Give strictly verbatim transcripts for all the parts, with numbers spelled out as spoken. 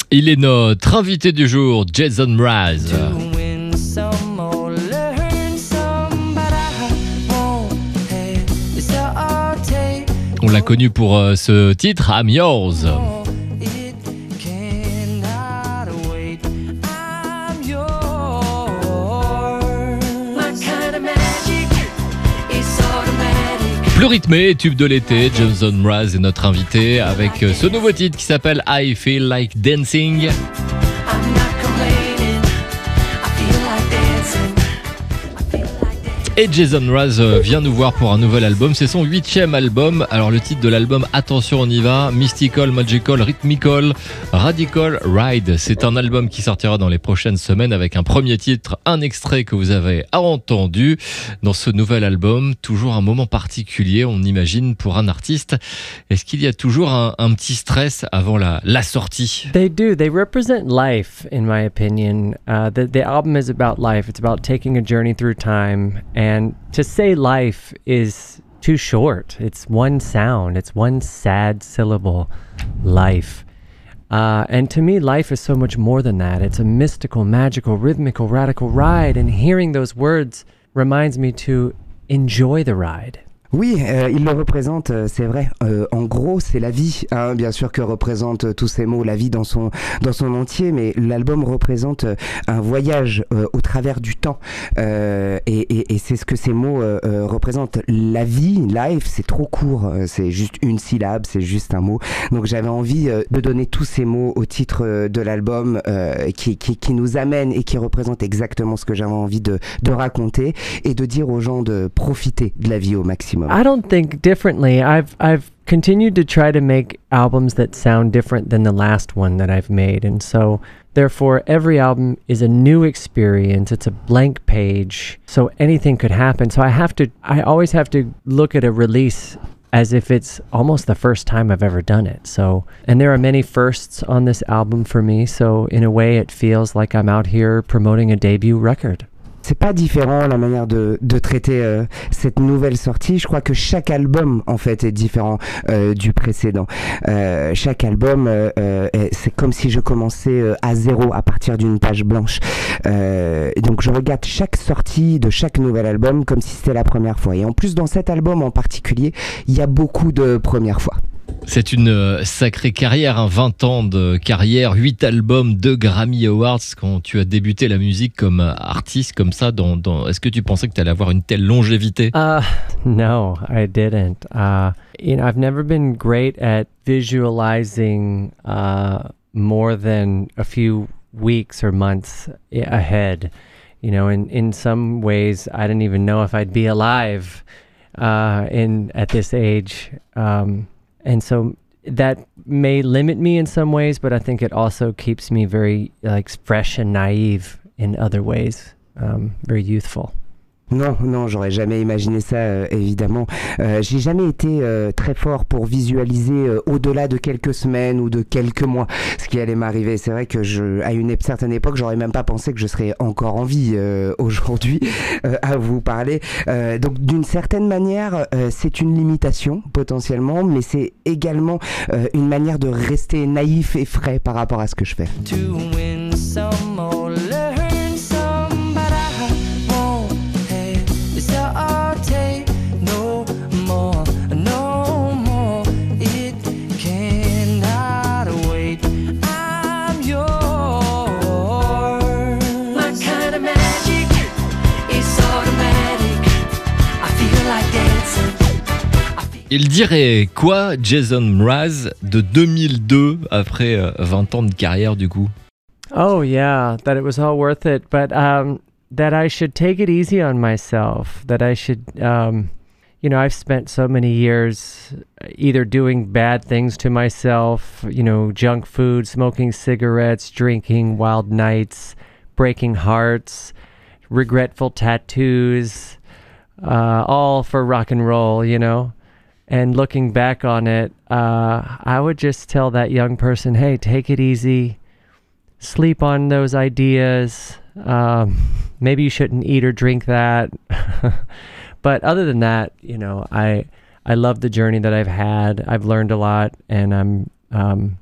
Il est notre invité du jour, Jason Mraz. On l'a connu pour euh, ce titre, I'm Yours. Plus rythmé, tube de l'été, Jason Mraz est notre invité avec ce nouveau titre qui s'appelle I Feel Like Dancing. Et Jason Mraz vient nous voir pour un nouvel album, c'est son huitième album. Alors le titre de l'album, attention on y va, Mystical, Magical, Rhythmical, Radical Ride. C'est un album qui sortira dans les prochaines semaines avec un premier titre, un extrait que vous avez entendu. Dans ce nouvel album, toujours un moment particulier, on imagine, pour un artiste. Est-ce qu'il y a toujours un, un petit stress avant la, la sortie? They do. They represent life, in my opinion. Uh, the, the album is about life. It's about taking a journey through time. And And to say life is too short. It's one sound. It's one sad syllable, life. Uh, and to me, life is so much more than that. It's a mystical, magical, rhythmical, radical ride. And hearing those words reminds me to enjoy the ride. Oui, euh, il le représente, euh, c'est vrai. Euh, en gros, c'est la vie, hein, bien sûr que représente euh, tous ces mots, la vie dans son dans son entier. Mais l'album représente euh, un voyage euh, au travers du temps, euh, et, et, et c'est ce que ces mots euh, euh, représentent. La vie, life, c'est trop court. Euh, c'est juste une syllabe, c'est juste un mot. Donc j'avais envie euh, de donner tous ces mots au titre euh, de l'album, euh, qui, qui qui nous amène et qui représente exactement ce que j'avais envie de de raconter et de dire aux gens de profiter de la vie au maximum. I don't think differently. I've I've continued to try to make albums that sound different than the last one that I've made, and so therefore every album is a new experience. It's a blank page, so anything could happen. So I have to I always have to look at a release as if it's almost the first time I've ever done it. So, and there are many firsts on this album for me, so in a way it feels like I'm out here promoting a debut record. C'est pas différent la manière de, de traiter euh, cette nouvelle sortie. Je crois que chaque album en fait est différent euh, du précédent. Euh, chaque album, euh, euh, c'est comme si je commençais euh, à zéro à partir d'une page blanche. Euh, donc je regarde chaque sortie de chaque nouvel album comme si c'était la première fois. Et en plus dans cet album en particulier, il y a beaucoup de premières fois. C'est une sacrée carrière, hein, vingt ans de carrière, huit albums, deux Grammy Awards. Quand tu as débuté la musique comme artiste, comme ça, dans, dans... est-ce que tu pensais que tu allais avoir une telle longévité? Uh, no, I didn't. Uh, you know, I've never been great at visualizing uh, more than a few weeks or months ahead. You know, in, in some ways, I didn't even know if I'd be alive uh, in at this age. Um, And so that may limit me in some ways, but I think it also keeps me very like fresh and naive in other ways, um, very youthful. Non, non, j'aurais jamais imaginé ça, euh, évidemment. Euh, j'ai jamais été euh, très fort pour visualiser euh, au-delà de quelques semaines ou de quelques mois ce qui allait m'arriver. C'est vrai que je, à une certaine époque, j'aurais même pas pensé que je serais encore en vie euh, aujourd'hui euh, à vous parler. Euh, donc, d'une certaine manière, euh, c'est une limitation potentiellement, mais c'est également euh, une manière de rester naïf et frais par rapport à ce que je fais. To win some or learn some, but I won't. No more, no more. It cannot wait. I'm yours. My kind of magic is automatic. I feel like dancing. Il dirait quoi, Jason Mraz, de deux mille deux, après vingt ans de carrière du coup? Oh yeah, that it was all worth it, but um. that I should take it easy on myself, that I should, um, you know, I've spent so many years either doing bad things to myself, you know, junk food, smoking cigarettes, drinking, wild nights, breaking hearts, regretful tattoos, uh, all for rock and roll, you know. And looking back on it, uh, I would just tell that young person, hey, take it easy, sleep on those ideas. Um, maybe you shouldn't eat or drink that. But other than that, you know, I I love the journey that I've had. I've learned a lot, and I'm um,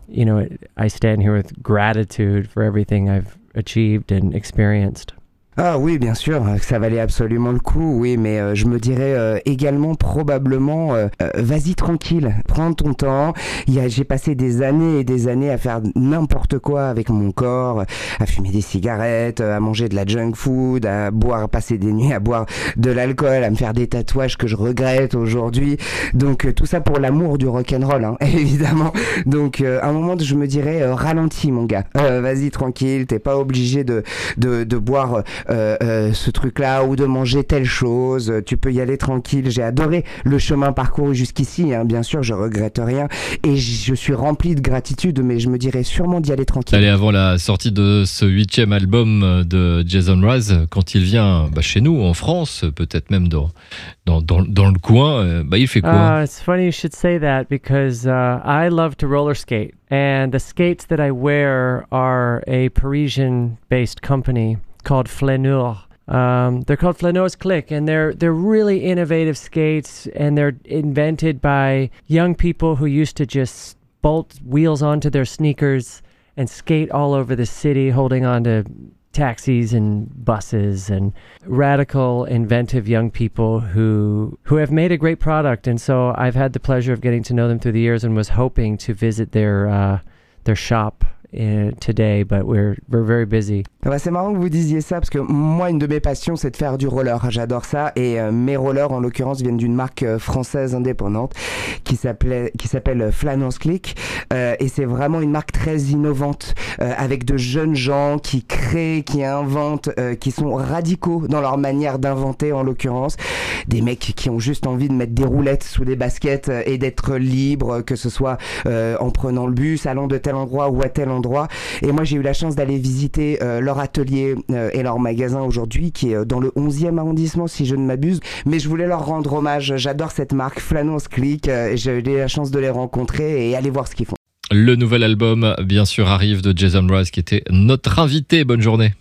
you know, it, I stand here with gratitude for everything I've achieved and experienced. Ah oui, bien sûr, ça valait absolument le coup, oui, mais euh, je me dirais euh, également probablement, euh, euh, vas-y tranquille, prends ton temps. Il y a, j'ai passé des années et des années à faire n'importe quoi avec mon corps, à fumer des cigarettes, à manger de la junk food, à boire, à passer des nuits à boire de l'alcool, à me faire des tatouages que je regrette aujourd'hui. Donc euh, tout ça pour l'amour du rock'n'roll, hein, évidemment. Donc euh, à un moment, je me dirais, euh, ralentis mon gars, euh, vas-y tranquille, t'es pas obligé de, de, de boire... Euh, euh, ce truc-là ou de manger telle chose, tu peux y aller tranquille. J'ai adoré le chemin parcouru jusqu'ici, hein. Bien sûr, je regrette rien et je suis rempli de gratitude, mais je me dirais sûrement d'y aller tranquille. Allez, avant la sortie de ce huitième album de Jason Mraz, quand il vient bah, chez nous, en France, peut-être même dans, dans, dans, dans le coin, bah, il fait quoi? Uh, it's funny you should say that because uh, I love to roller skate, and the skates that I wear are a Parisian-based company called Flaneur. Um, they're called Flaneur's Click, and they're they're really innovative skates, and they're invented by young people who used to just bolt wheels onto their sneakers and skate all over the city, holding on to taxis and buses, and radical, inventive young people who who have made a great product. And so I've had the pleasure of getting to know them through the years, and was hoping to visit their uh, their shop uh, today, but we're we're very busy. Ah bah c'est marrant que vous disiez ça parce que moi, une de mes passions, c'est de faire du roller. J'adore ça et euh, mes rollers, en l'occurrence, viennent d'une marque euh, française indépendante qui s'appelait, qui s'appelle Flaneur's Click euh, et c'est vraiment une marque très innovante euh, avec de jeunes gens qui créent, qui inventent, euh, qui sont radicaux dans leur manière d'inventer, en l'occurrence. Des mecs qui ont juste envie de mettre des roulettes sous des baskets euh, et d'être libres, que ce soit euh, en prenant le bus, allant de tel endroit ou à tel endroit. Et moi, j'ai eu la chance d'aller visiter euh, leur atelier euh, et leur magasin aujourd'hui qui est dans le onzième arrondissement si je ne m'abuse, mais je voulais leur rendre hommage. J'adore cette marque Flaneur's Click euh, et j'ai eu la chance de les rencontrer et aller voir ce qu'ils font. Le nouvel album, bien sûr, arrive de Jason Mraz qui était notre invité. Bonne journée.